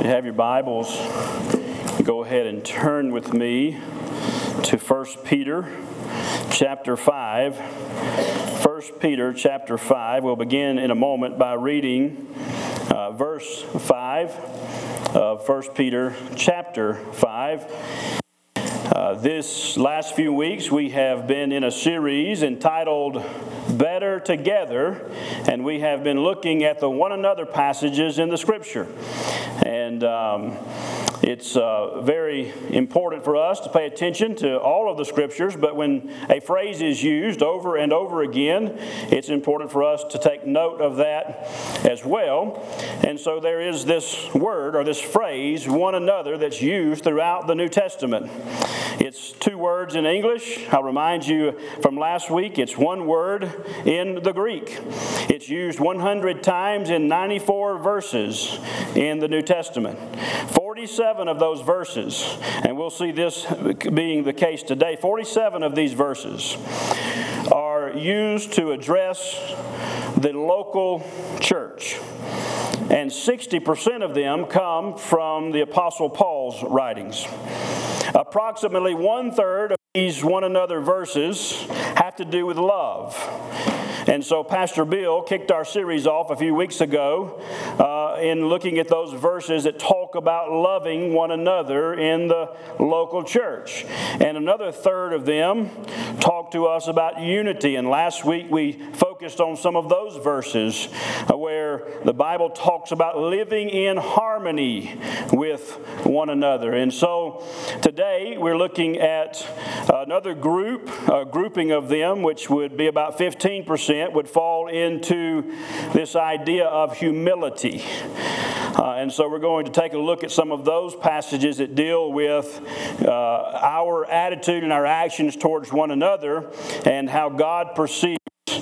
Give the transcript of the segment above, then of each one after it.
If you have your Bibles, go ahead and turn with me to 1 Peter chapter 5. 1 Peter chapter 5. We'll begin in a moment by reading verse 5 of 1 Peter chapter 5. This last few weeks we have been in a series entitled Better Together, and we have been looking at the one another passages in the Scripture. And it's very important for us to pay attention to all of the Scriptures, but when a phrase is used over and over again, it's important for us to take note of that as well. And so there is this word or this phrase, one another, that's used throughout the New Testament. It's two words in English. I'll remind you from last week, it's one word in the Greek. It's used 100 times in 94 verses in the New Testament. 47 of those verses, and we'll see this being the case today, 47 of these verses are used to address the local church. And 60% of them come from the Apostle Paul's writings. Approximately one-third of these one another verses have to do with love. And so Pastor Bill kicked our series off a few weeks ago in looking at those verses that talk about loving one another in the local church. And another third of them talk to us about unity. And last week we focused on some of those verses where the Bible talks about living in harmony with one another. And so today we're looking at another grouping of them, which would be about 15%, would fall into this idea of humility. And so we're going to take a look at some of those passages that deal with our attitude and our actions towards one another and how God perceives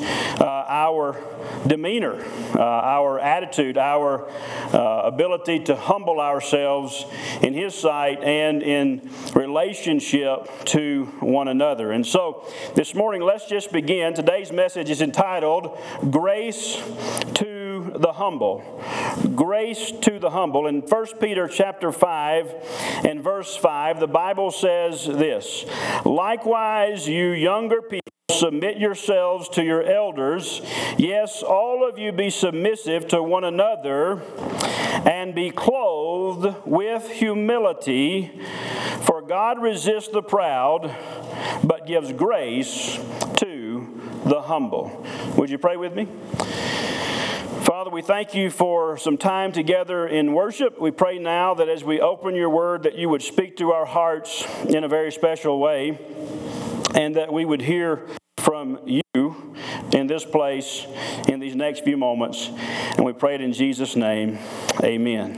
our demeanor, our attitude, our ability to humble ourselves in His sight and in relationship to one another. And so this morning, let's just begin. Today's message is entitled, Grace to the Humble. Grace to the humble. In 1 Peter chapter 5 and verse 5, the Bible says this, Likewise, you younger people, submit yourselves to your elders. Yes, all of you be submissive to one another and be clothed with humility. For God resists the proud, but gives grace to the humble. Would you pray with me? Father, we thank you for some time together in worship. We pray now that as we open your word, that you would speak to our hearts in a very special way, and that we would hear from you in this place in these next few moments. And we pray it in Jesus' name. Amen.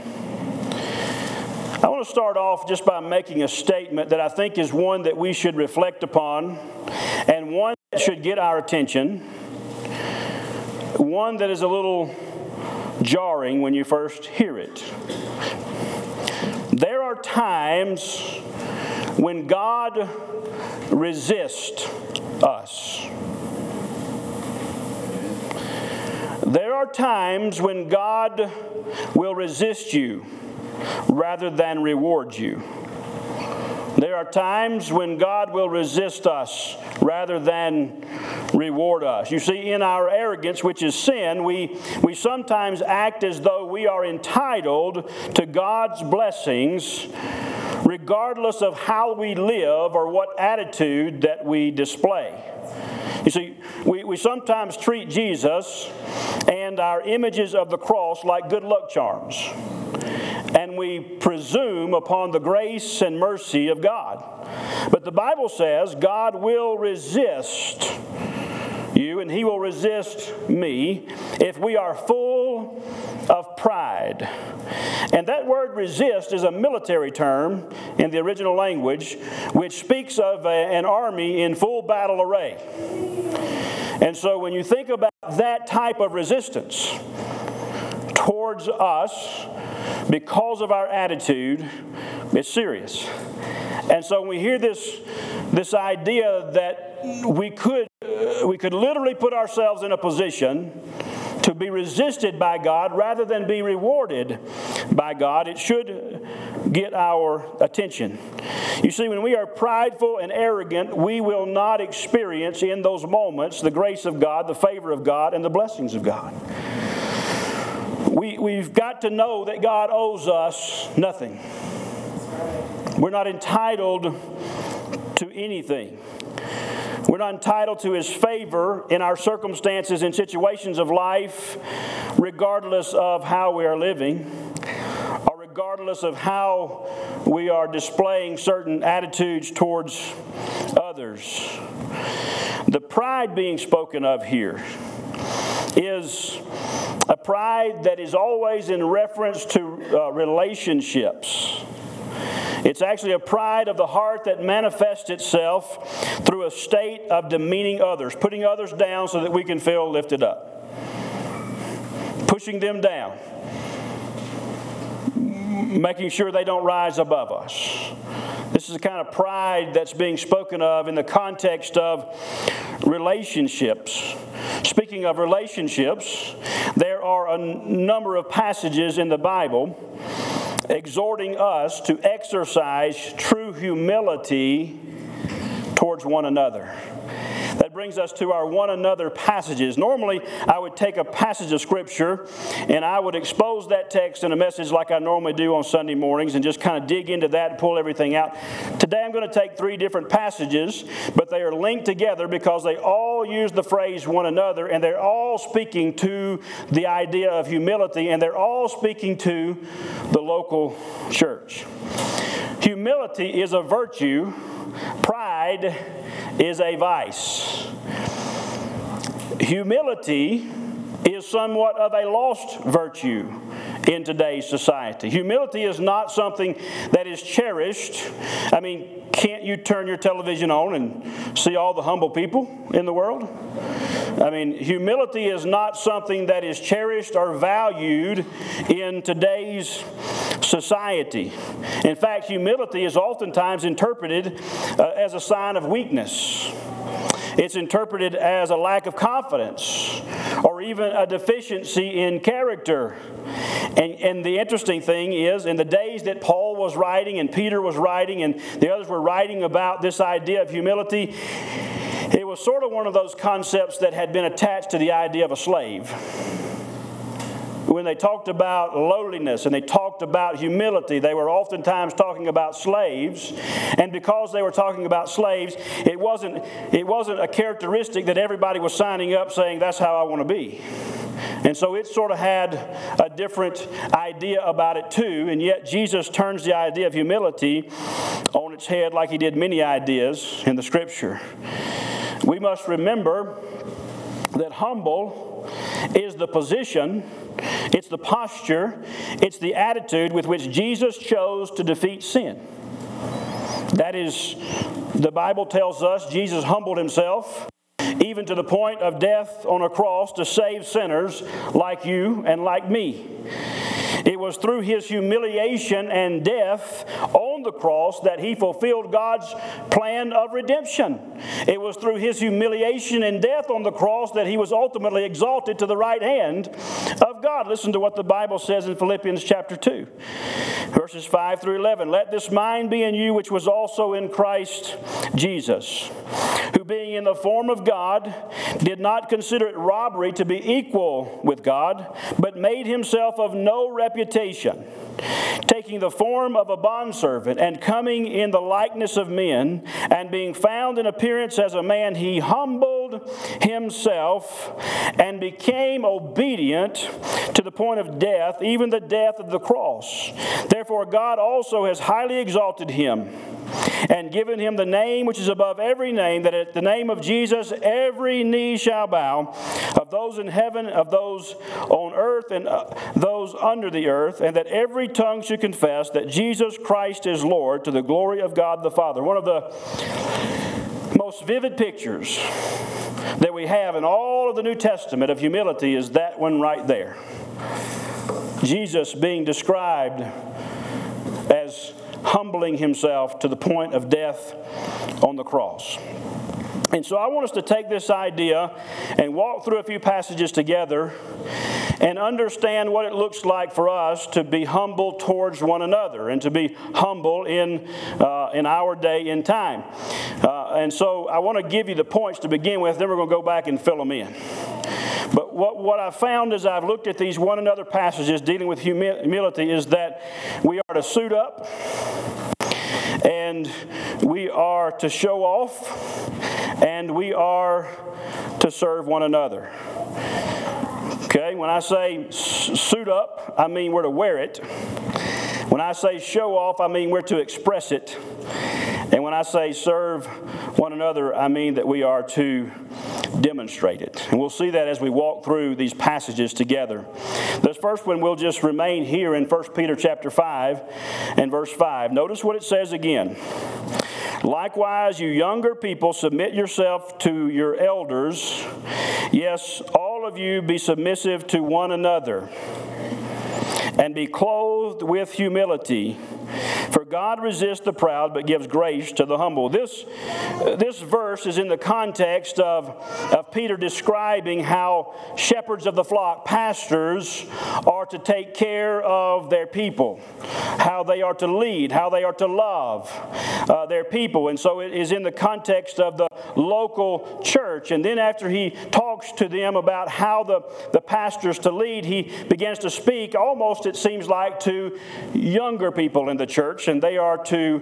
I want to start off just by making a statement that I think is one that we should reflect upon, and one that should get our attention, one that is a little jarring when you first hear it. There are times when God resists us. There are times when God will resist you rather than reward you. There are times when God will resist us rather than reward us. You see, in our arrogance, which is sin, we sometimes act as though we are entitled to God's blessings regardless of how we live or what attitude that we display. You see, we sometimes treat Jesus and our images of the cross like good luck charms. And we presume upon the grace and mercy of God. But the Bible says God will resist you and He will resist me if we are full of pride. And that word resist is a military term in the original language, which speaks of an army in full battle array. And so when you think about that type of resistance towards us because of our attitude, it's serious. And so when we hear this idea that we could literally put ourselves in a position to be resisted by God rather than be rewarded by God. It should get our attention. You see, when we are prideful and arrogant, we will not experience in those moments the grace of God, the favor of God, and the blessings of God. We've got to know that God owes us nothing. We're not entitled to anything. We're not entitled to His favor in our circumstances and situations of life, regardless of how we are living, or regardless of how we are displaying certain attitudes towards others. The pride being spoken of here is a pride that is always in reference to relationships. It's actually a pride of the heart that manifests itself through a state of demeaning others, putting others down so that we can feel lifted up, pushing them down, making sure they don't rise above us. This is the kind of pride that's being spoken of in the context of relationships. Speaking of relationships, there are a number of passages in the Bible exhorting us to exercise true humility towards one another. That brings us to our one another passages. Normally, I would take a passage of Scripture and I would expose that text in a message like I normally do on Sunday mornings and just kind of dig into that and pull everything out. Today I'm going to take 3 different passages, but they are linked together because they all use the phrase one another, and they're all speaking to the idea of humility, and they're all speaking to the local church. Humility is a virtue. Pride is a vice. Humility is somewhat of a lost virtue in today's society. Humility is not something that is cherished. I mean, can't you turn your television on and see all the humble people in the world? I mean, humility is not something that is cherished or valued in today's society. In fact, humility is oftentimes interpreted as a sign of weakness. It's interpreted as a lack of confidence or even a deficiency in character. And the interesting thing is, in the days that Paul was writing and Peter was writing and the others were writing about this idea of humility, it was sort of one of those concepts that had been attached to the idea of a slave. When they talked about lowliness and they talked about humility, they were oftentimes talking about slaves. And because they were talking about slaves, it wasn't a characteristic that everybody was signing up saying, that's how I want to be. And so it sort of had a different idea about it too. And yet Jesus turns the idea of humility on its head like He did many ideas in the Scripture. We must remember that humble is the position, it's the posture, it's the attitude with which Jesus chose to defeat sin. That is, the Bible tells us Jesus humbled Himself even to the point of death on a cross to save sinners like you and like me. It was through His humiliation and death on the cross that He fulfilled God's plan of redemption. It was through His humiliation and death on the cross that He was ultimately exalted to the right hand of God. Listen to what the Bible says in Philippians chapter 2, verses 5 through 11. Let this mind be in you which was also in Christ Jesus, who being in the form of God did not consider it robbery to be equal with God, but made Himself of no reputation, taking the form of a bondservant and coming in the likeness of men, and being found in appearance as a man, He humbled Himself and became obedient to the point of death, even the death of the cross. Therefore God also has highly exalted Him and given Him the name which is above every name, that at the name of Jesus every knee shall bow, of those in heaven, of those on earth, and those under the earth, and that every tongue should confess that Jesus Christ is Lord, to the glory of God the Father. One of the most vivid pictures that we have in all of the New Testament of humility is that one right there. Jesus being described as humbling Himself to the point of death on the cross. And so I want us to take this idea and walk through a few passages together and understand what it looks like for us to be humble towards one another and to be humble in our day and time. And so I want to give you the points to begin with, then we're going to go back and fill them in. But what I found as I've looked at these one another passages dealing with humility is that we are to suit up and we are to show off and we are to serve one another. Okay, when I say suit up, I mean we're to wear it. When I say show off, I mean we're to express it. And when I say serve one another, I mean that we are to demonstrate it. And we'll see that as we walk through these passages together. This first one will just remain here in 1 Peter chapter 5 and verse 5. Notice what it says again. Likewise, you younger people, submit yourself to your elders. Yes, all of you be submissive to one another, and be clothed with humility. For God resists the proud, but gives grace to the humble. This verse is in the context of Peter describing how shepherds of the flock, pastors, are to take care of their people, how they are to lead, how they are to love their people. And so it is in the context of the local church. And then after he talks to them about how the pastors to lead, he begins to speak almost, it seems like, to younger people in the church, and they are to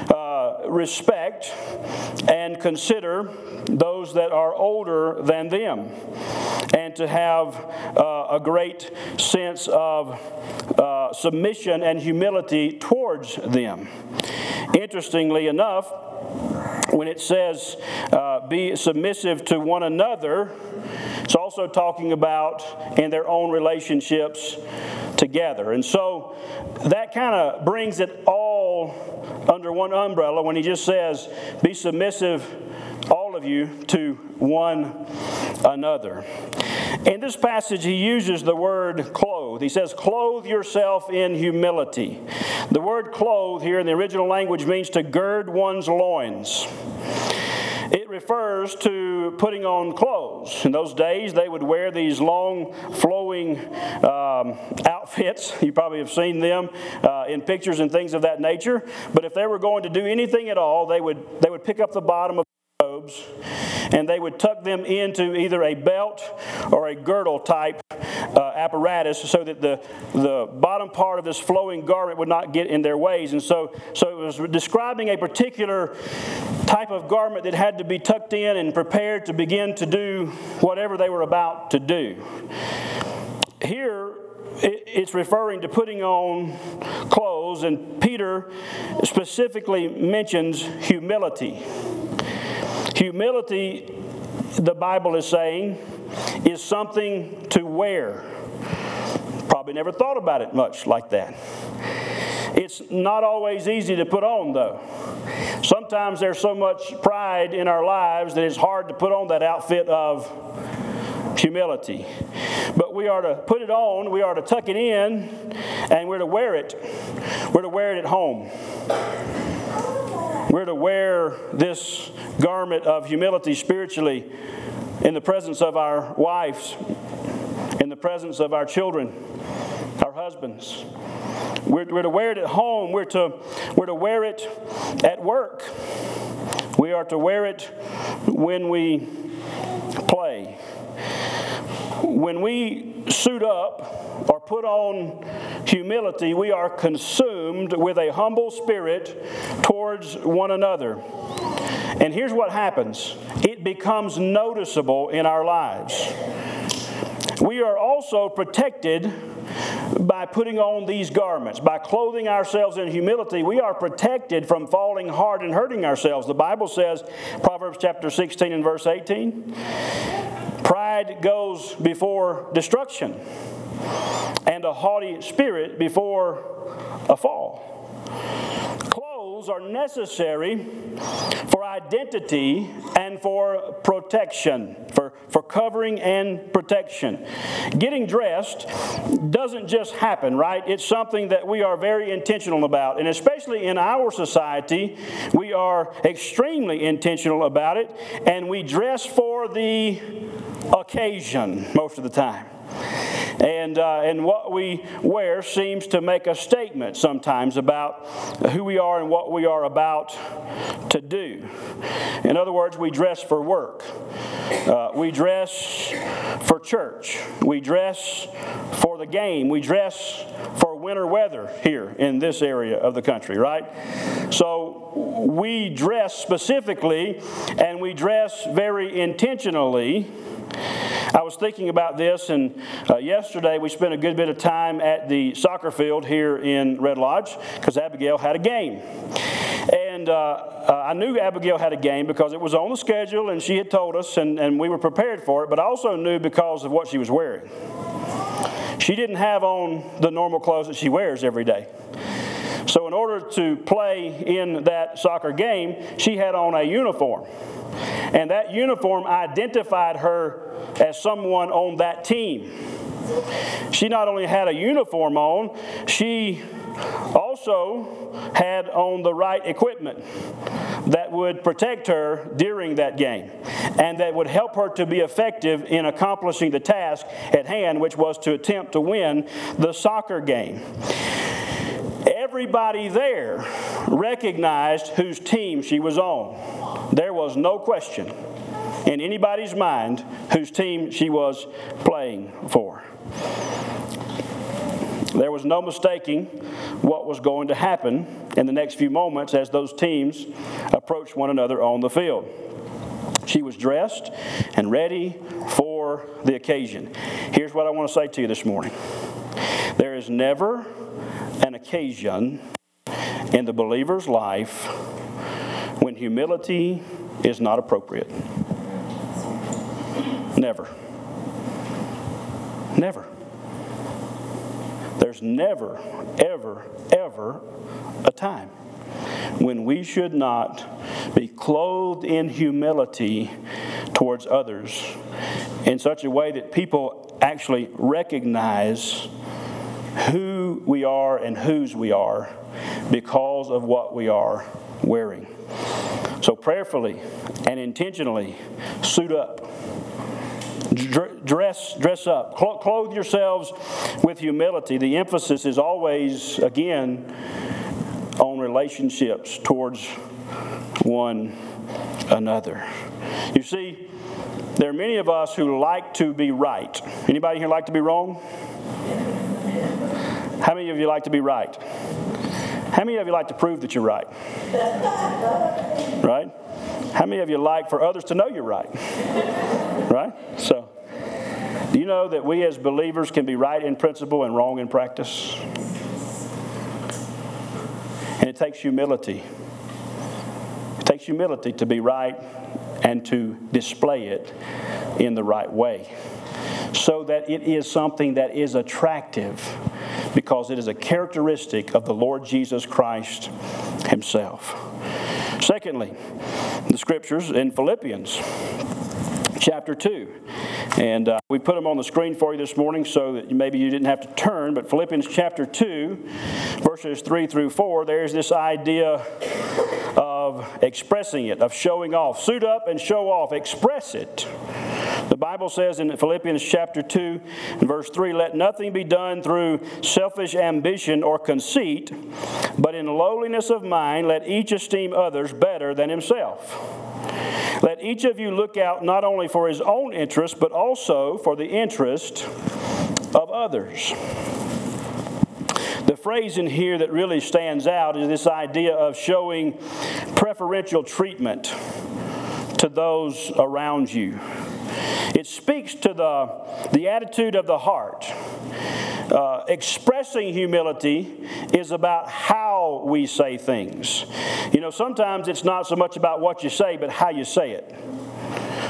respect and consider those that are older than them, and to have a great sense of submission and humility towards them. Interestingly enough, when it says be submissive to one another, it's also talking about in their own relationships together. And so that kind of brings it all under one umbrella when he just says, be submissive, all of you, to one another. In this passage, he uses the word clothe. He says, clothe yourself in humility. The word clothe here in the original language means to gird one's loins. It refers to putting on clothes. In those days, they would wear these long, flowing outfits. You probably have seen them in pictures and things of that nature. But if they were going to do anything at all, they would pick up the bottom of the robes and they would tuck them into either a belt or a girdle type apparatus so that the bottom part of this flowing garment would not get in their ways. And so it was describing a particular type of garment that had to be tucked in and prepared to begin to do whatever they were about to do. Here, it's referring to putting on clothes, and Peter specifically mentions humility. Humility, the Bible is saying, is something to wear. Probably never thought about it much like that. It's not always easy to put on, though. Sometimes there's so much pride in our lives that it's hard to put on that outfit of humility. But we are to put it on, we are to tuck it in, and we're to wear it. We're to wear it at home. We're to wear this garment of humility spiritually in the presence of our wives, in the presence of our children, our husbands. We're to wear it at home. We're to wear it at work. We are to wear it when we play. When we suit up or put on humility, we are consumed with a humble spirit towards one another. And here's what happens. It becomes noticeable in our lives. We are also protected by putting on these garments. By clothing ourselves in humility, we are protected from falling hard and hurting ourselves. The Bible says, Proverbs chapter 16 and verse 18, pride goes before destruction, and a haughty spirit before a fall. Clothes are necessary for identity and for protection, for covering and protection. Getting dressed doesn't just happen, right? It's something that we are very intentional about. And especially in our society, we are extremely intentional about it. And we dress for the occasion most of the time. And what we wear seems to make a statement sometimes about who we are and what we are about to do. In other words, we dress for work. We dress for church. We dress for the game. We dress for winter weather here in this area of the country, right? So we dress specifically, and we dress very intentionally. I was thinking about this, and yesterday we spent a good bit of time at the soccer field here in Red Lodge because Abigail had a game. And I knew Abigail had a game because it was on the schedule and she had told us, and we were prepared for it, but I also knew because of what she was wearing. She didn't have on the normal clothes that she wears every day. So in order to play in that soccer game, she had on a uniform. And that uniform identified her as someone on that team. She not only had a uniform on, she also had on the right equipment that would protect her during that game and that would help her to be effective in accomplishing the task at hand, which was to attempt to win the soccer game. Everybody there recognized whose team she was on. There was no question in anybody's mind whose team she was playing for. There was no mistaking what was going to happen in the next few moments as those teams approached one another on the field. She was dressed and ready for the occasion. Here's what I want to say to you this morning. There is never an occasion in the believer's life when humility is not appropriate. Never. Never. There's never, ever, ever a time when we should not be clothed in humility towards others in such a way that people actually recognize who we are and whose we are because of what we are wearing. So prayerfully and intentionally suit up. Dress up. Clothe yourselves with humility. The emphasis is always, again, on relationships towards one another. You see, there are many of us who like to be right. Anybody here like to be wrong? How many of you like to be right? How many of you like to prove that you're right? Right? How many of you like for others to know you're right? Right? So, do you know that we as believers can be right in principle and wrong in practice? And it takes humility. It takes humility to be right and to display it in the right way, so that it is something that is attractive because it is a characteristic of the Lord Jesus Christ Himself. Secondly, the scriptures in Philippians chapter 2. And we put them on the screen for you this morning so that maybe you didn't have to turn. But Philippians chapter 2, verses 3 through 4, there's this idea of expressing it, of showing off. Suit up and show off. Express it. The Bible says in Philippians chapter 2 and verse 3, "Let nothing be done through selfish ambition or conceit, but in lowliness of mind let each esteem others better than himself. Let each of you look out not only for his own interest, but also for the interest of others." The phrase in here that really stands out is this idea of showing preferential treatment to those around you. It speaks to the attitude of the heart. Expressing humility is about how we say things. You know, sometimes it's not so much about what you say, but how you say it.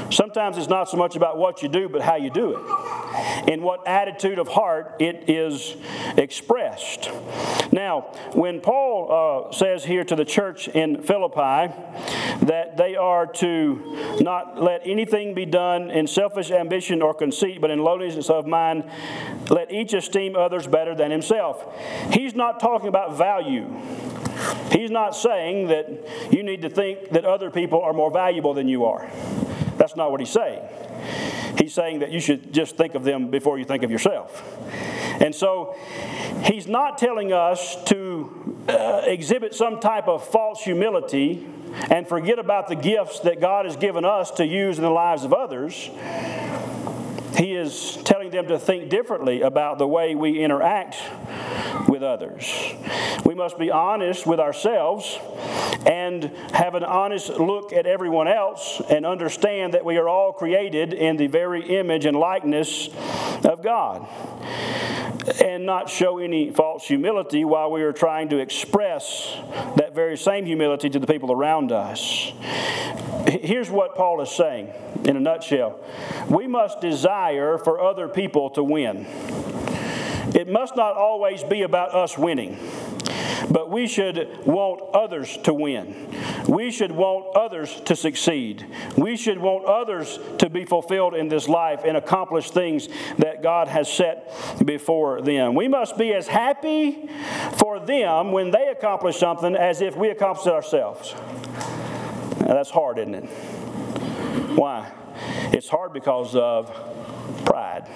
Sometimes it's not so much about what you do, but how you do it. In what attitude of heart it is expressed. Now, when Paul says here to the church in Philippi that they are to not let anything be done in selfish ambition or conceit, but in lowliness of mind, let each esteem others better than himself. He's not talking about value. He's not saying that you need to think that other people are more valuable than you are. That's not what he's saying. He's saying that you should just think of them before you think of yourself. And so he's not telling us to exhibit some type of false humility and forget about the gifts that God has given us to use in the lives of others. He is telling them to think differently about the way we interact with others. We must be honest with ourselves and have an honest look at everyone else and understand that we are all created in the very image and likeness of God. And not show any false humility while we are trying to express that very same humility to the people around us. Here's what Paul is saying in a nutshell. We must desire for other people to win. It must not always be about us winning, but we should want others to win. We should want others to succeed. We should want others to be fulfilled in this life and accomplish things that God has set before them. We must be as happy for them when they accomplish something as if we accomplished it ourselves. Now, that's hard, isn't it? Why? It's hard because of pride.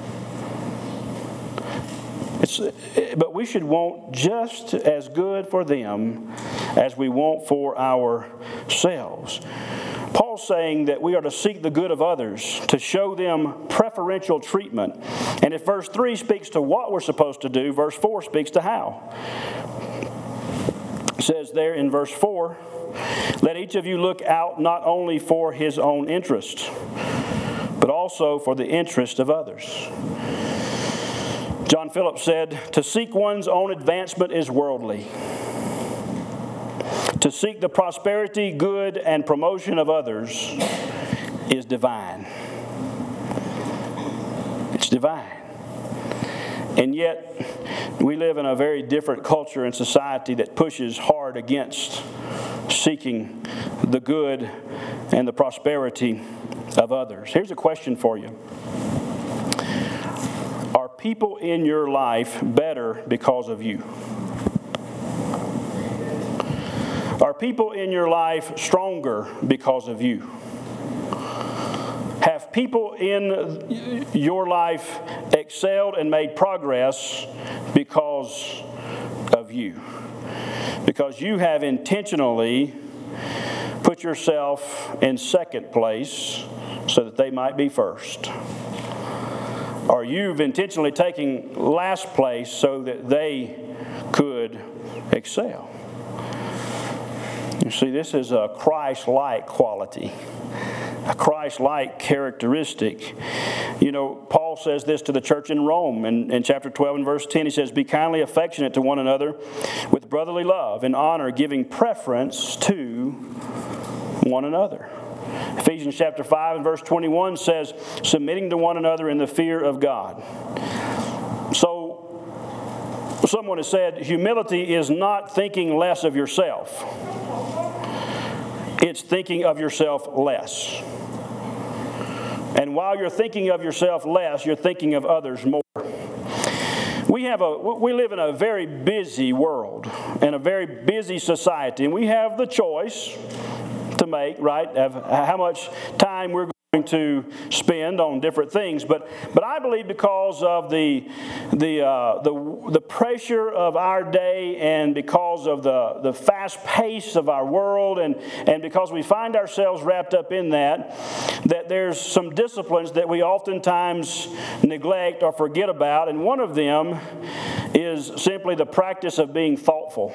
But we should want just as good for them as we want for ourselves. Paul's saying that we are to seek the good of others, to show them preferential treatment. And if verse 3 speaks to what we're supposed to do, verse 4 speaks to how. It says there in verse 4, let each of you look out not only for his own interest, but also for the interest of others. John Phillips said, to seek one's own advancement is worldly. To seek the prosperity, good, and promotion of others is divine. It's divine. And yet, we live in a very different culture and society that pushes hard against seeking the good and the prosperity of others. Here's a question for you. Are people in your life better because of you? Are people in your life stronger because of you? Have people in your life excelled and made progress because of you? Because you have intentionally put yourself in second place so that they might be first. Or you've intentionally taken last place so that they could excel. You see, this is a Christ-like quality, a Christ-like characteristic. You know, Paul says this to the church in Rome in chapter 12 and verse 10. He says, be kindly affectionate to one another with brotherly love and honor, giving preference to one another. Ephesians chapter 5 and verse 21 says, submitting to one another in the fear of God. So, someone has said, humility is not thinking less of yourself. It's thinking of yourself less. And while you're thinking of yourself less, you're thinking of others more. We live in a very busy world and a very busy society, and we have the choice to make, right, of how much time we're going to spend on different things. But I believe because of the pressure of our day and because of the fast pace of our world and because we find ourselves wrapped up in that there's some disciplines that we oftentimes neglect or forget about. And one of them is simply the practice of being thoughtful.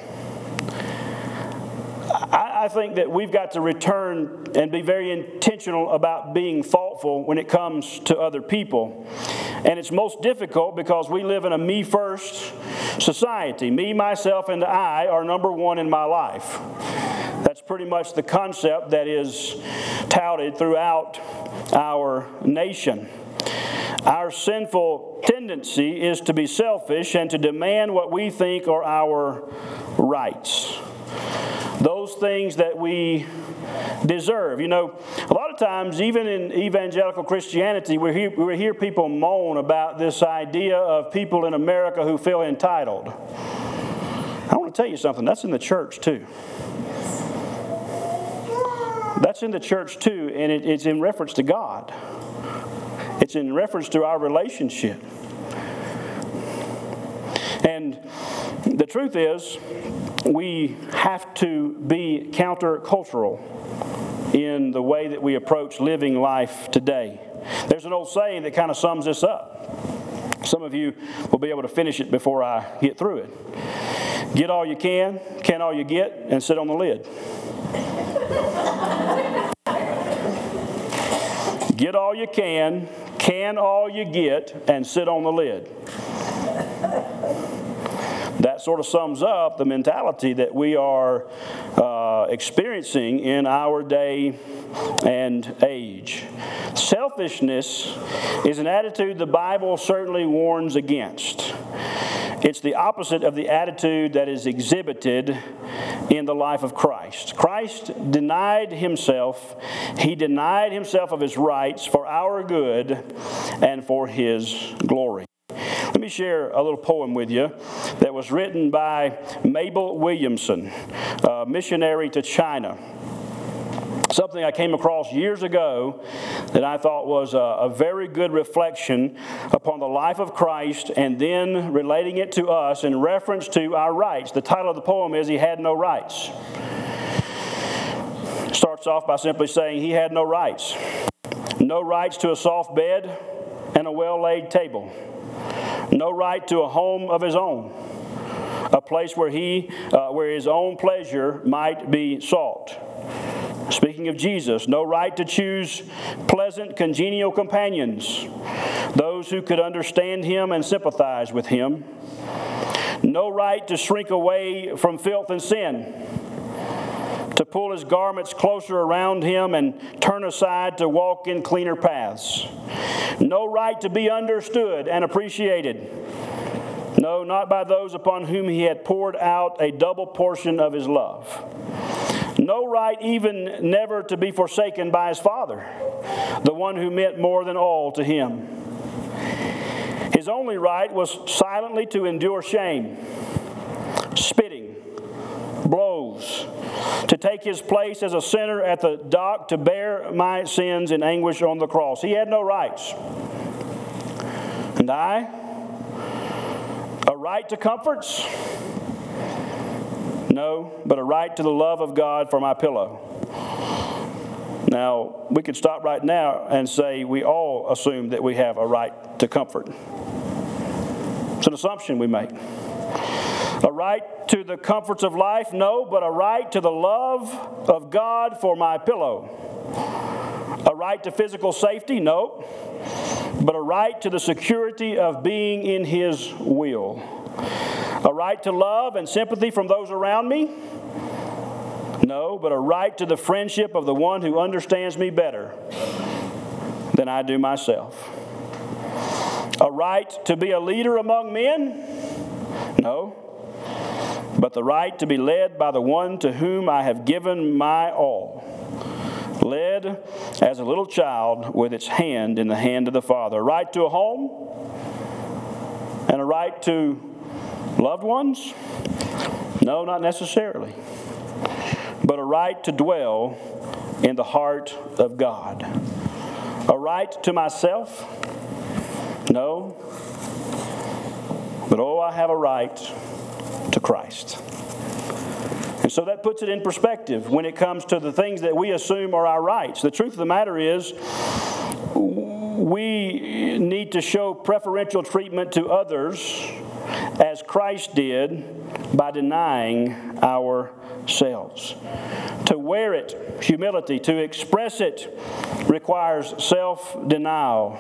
I think that we've got to return and be very intentional about being thoughtful when it comes to other people. And it's most difficult because we live in a me-first society. Me, myself, and I are number one in my life. That's pretty much the concept that is touted throughout our nation. Our sinful tendency is to be selfish and to demand what we think are our rights. Those things that we deserve. You know, a lot of times, even in evangelical Christianity, we hear people moan about this idea of people in America who feel entitled. I want to tell you something. That's in the church too. That's in the church too, and it's in reference to God. It's in reference to our relationship. And the truth is, we have to be countercultural in the way that we approach living life today. There's an old saying that kind of sums this up. Some of you will be able to finish it before I get through it. Get all you can all you get, and sit on the lid. Get all you can all you get, and sit on the lid. That sort of sums up the mentality that we are experiencing in our day and age. Selfishness is an attitude the Bible certainly warns against. It's the opposite of the attitude that is exhibited in the life of Christ. Christ denied himself. He denied himself of his rights for our good and for his glory. Let me share a little poem with you that was written by Mabel Williamson, a missionary to China. Something I came across years ago that I thought was a very good reflection upon the life of Christ, and then relating it to us in reference to our rights. The title of the poem is "He Had No Rights." It starts off by simply saying he had no rights. No rights to a soft bed and a well-laid table. No right to a home of his own, a place where his own pleasure might be sought. Speaking of Jesus, no right to choose pleasant, congenial companions, those who could understand him and sympathize with him. No right to shrink away from filth and sin, to pull his garments closer around him and turn aside to walk in cleaner paths. No right to be understood and appreciated. No, not by those upon whom he had poured out a double portion of his love. No right even never to be forsaken by his Father, the one who meant more than all to him. His only right was silently to endure shame, spitting, blows, to take his place as a sinner at the dock, to bear my sins in anguish on the cross. He had no rights. And I? A right to comforts? No, but a right to the love of God for my pillow. Now, we could stop right now and say we all assume that we have a right to comfort. It's an assumption we make. A right to the comforts of life? No, but a right to the love of God for my pillow. A right to physical safety? No, but a right to the security of being in his will. A right to love and sympathy from those around me? No, but a right to the friendship of the one who understands me better than I do myself. A right to be a leader among men? No, but the right to be led by the one to whom I have given my all. Led as a little child with its hand in the hand of the Father. A right to a home and a right to loved ones? No, not necessarily. But a right to dwell in the heart of God. A right to myself? No. But I have a right to Christ. And so that puts it in perspective when it comes to the things that we assume are our rights. The truth of the matter is, we need to show preferential treatment to others as Christ did by denying ourselves. To wear it, humility, to express it requires self-denial.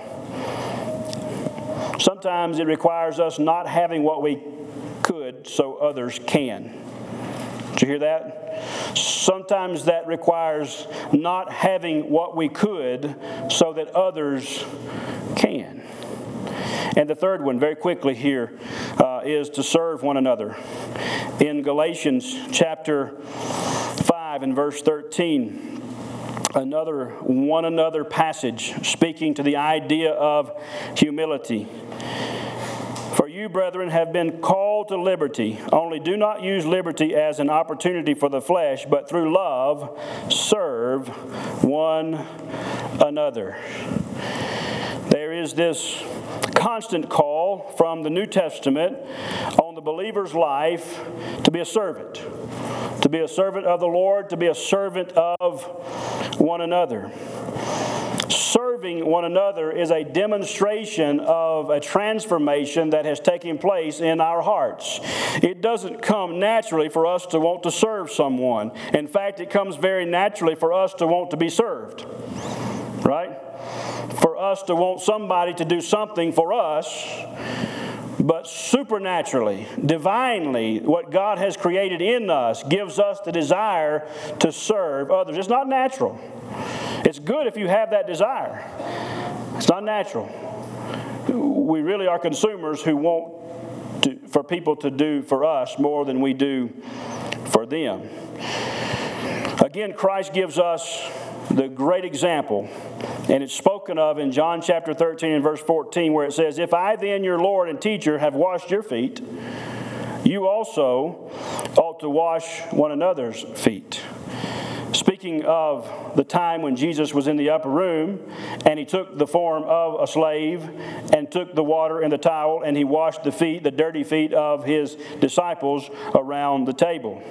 Sometimes it requires us not having what we could so others can. Did you hear that? Sometimes that requires not having what we could so that others can. And the third one, very quickly here, is to serve one another. In Galatians chapter 5 and verse 13, another one another passage speaking to the idea of humility. For you, brethren, have been called to liberty. Only do not use liberty as an opportunity for the flesh, but through love serve one another. There is this constant call from the New Testament on the believer's life to be a servant. To be a servant of the Lord, to be a servant of one another. Serving one another is a demonstration of a transformation that has taken place in our hearts. It doesn't come naturally for us to want to serve someone. In fact, it comes very naturally for us to want to be served. Right? For us to want somebody to do something for us. But supernaturally, divinely, what God has created in us gives us the desire to serve others. It's not natural. It's good if you have that desire. It's not natural. We really are consumers who want for people to do for us more than we do for them. Again, Christ gives us the great example, and it's spoken of in John chapter 13 and verse 14, where it says, "If I then, your Lord and teacher, have washed your feet, you also ought to wash one another's feet." Speaking of the time when Jesus was in the upper room, and he took the form of a slave, and took the water and the towel, and he washed the feet, the dirty feet of his disciples around the table.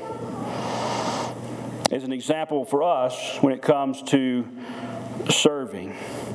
Is an example for us when it comes to serving.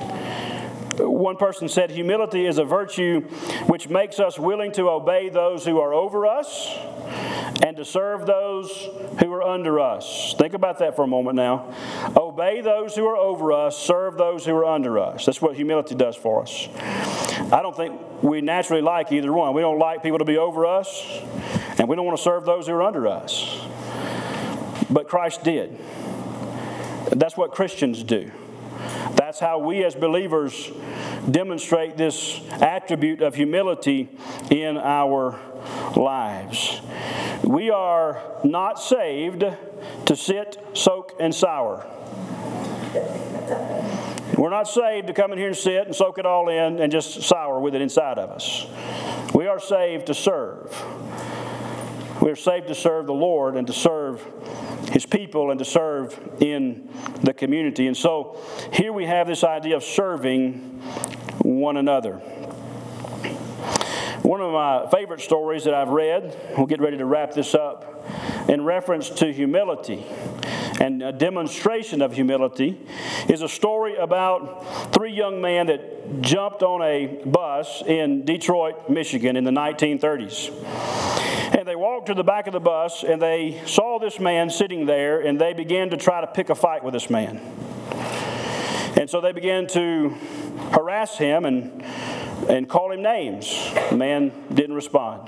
One person said, humility is a virtue which makes us willing to obey those who are over us and to serve those who are under us. Think about that for a moment now. Obey those who are over us, serve those who are under us. That's what humility does for us. I don't think we naturally like either one. We don't like people to be over us, and we don't want to serve those who are under us. But Christ did. That's what Christians do. That's how we as believers demonstrate this attribute of humility in our lives. We are not saved to sit, soak, and sour. We're not saved to come in here and sit and soak it all in and just sour with it inside of us. We are saved to serve. We are saved to serve the Lord and to serve His people and to serve in the community. And so here we have this idea of serving one another. One of my favorite stories that I've read, we'll get ready to wrap this up, in reference to humility and a demonstration of humility, is a story about three young men that jumped on a bus in Detroit, Michigan in the 1930s. And they walked to the back of the bus, and they saw this man sitting there, and they began to try to pick a fight with this man. And so they began to harass him and call him names. The man didn't respond.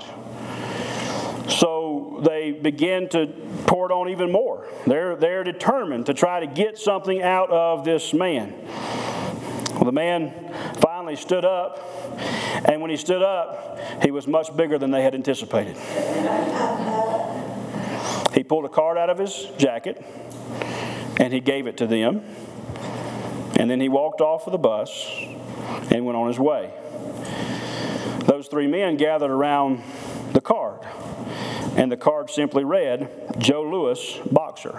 So they began to pour it on even more. They're determined to try to get something out of this man. Well, the man finally stood up, and when he stood up, he was much bigger than they had anticipated. He pulled a card out of his jacket, and he gave it to them. And then he walked off of the bus and went on his way. Those three men gathered around the card, and the card simply read, Joe Louis, boxer.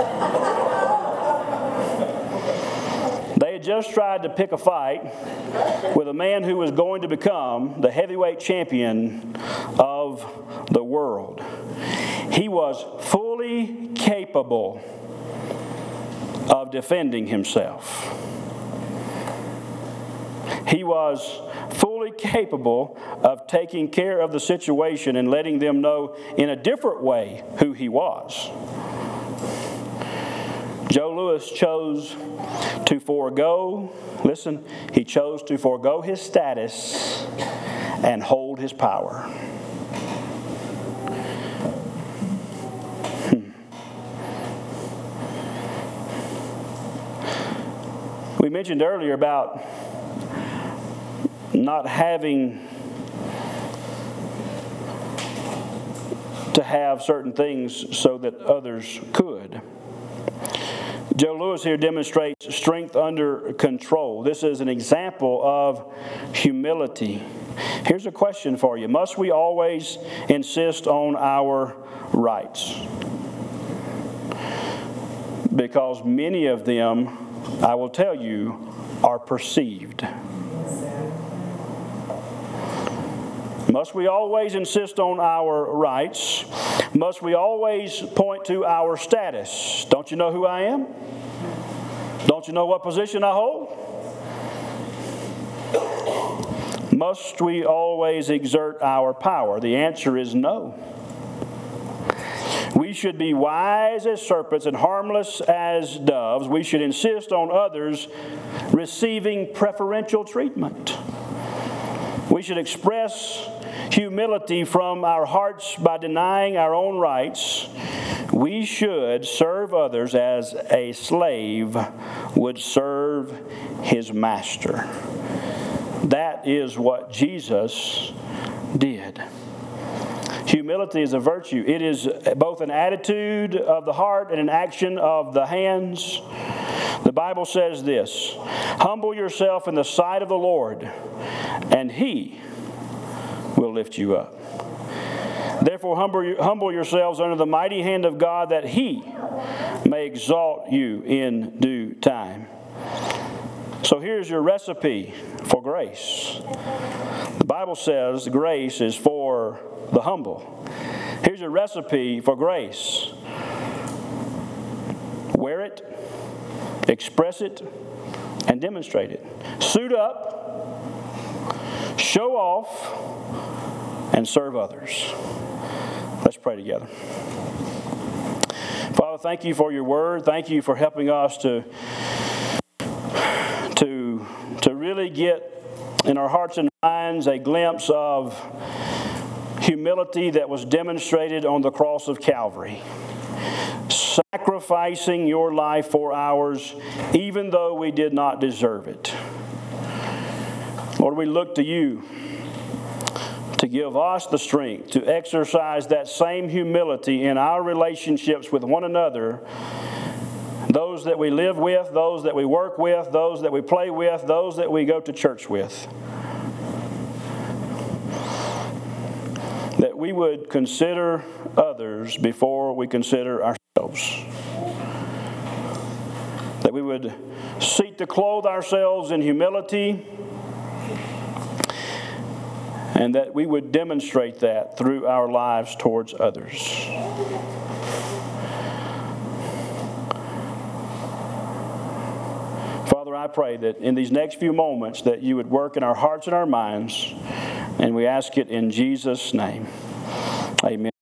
They had just tried to pick a fight with a man who was going to become the heavyweight champion of the world. He was fully capable of defending himself. He was fully capable of taking care of the situation and letting them know in a different way who he was. Joe Louis chose to forego, listen, he chose to forego his status and hold his power. mentioned earlier about not having to have certain things so that others could. Joe Lewis here demonstrates strength under control. This is an example of humility. Here's a question for you. Must we always insist on our rights? Because many of them, I will tell you, are perceived. Must we always insist on our rights? Must we always point to our status? Don't you know who I am? Don't you know what position I hold? Must we always exert our power? The answer is no. We should be wise as serpents and harmless as doves. We should insist on others receiving preferential treatment. We should express humility from our hearts by denying our own rights. We should serve others as a slave would serve his master. That is what Jesus did. Humility is a virtue. It is both an attitude of the heart and an action of the hands. The Bible says this: humble yourself in the sight of the Lord, and He will lift you up. Therefore, humble yourselves under the mighty hand of God, that He may exalt you in due time. So here's your recipe for grace. The Bible says grace is for the humble. Here's your recipe for grace. Wear it, express it, and demonstrate it. Suit up, show off, and serve others. Let's pray together. Father, thank you for your word. Thank you for helping us to really get in our hearts and minds a glimpse of humility that was demonstrated on the cross of Calvary. Sacrificing your life for ours, even though we did not deserve it. Lord, we look to you to give us the strength to exercise that same humility in our relationships with one another, those that we live with, those that we work with, those that we play with, those that we go to church with. That we would consider others before we consider ourselves. That we would seek to clothe ourselves in humility, and that we would demonstrate that through our lives towards others. Father, I pray that in these next few moments that you would work in our hearts and our minds, and we ask it in Jesus' name. Amen.